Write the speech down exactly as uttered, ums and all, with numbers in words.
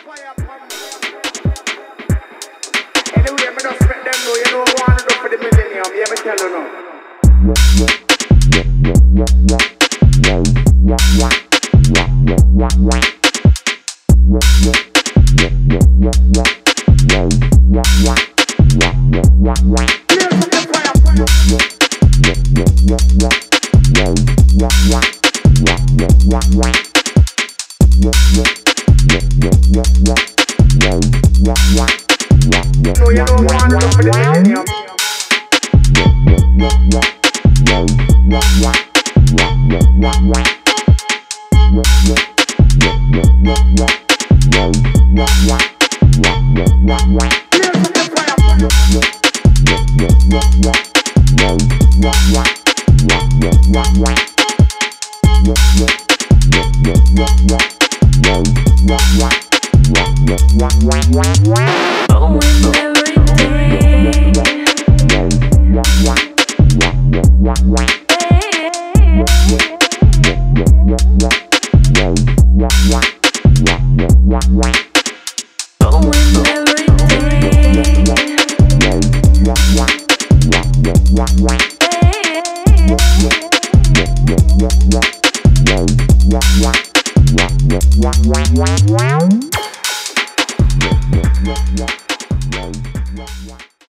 Anyway, me just let them know, you know, go on for the millennium. Yeah, me tell you now. No, you don't want to for the millennium. Wow.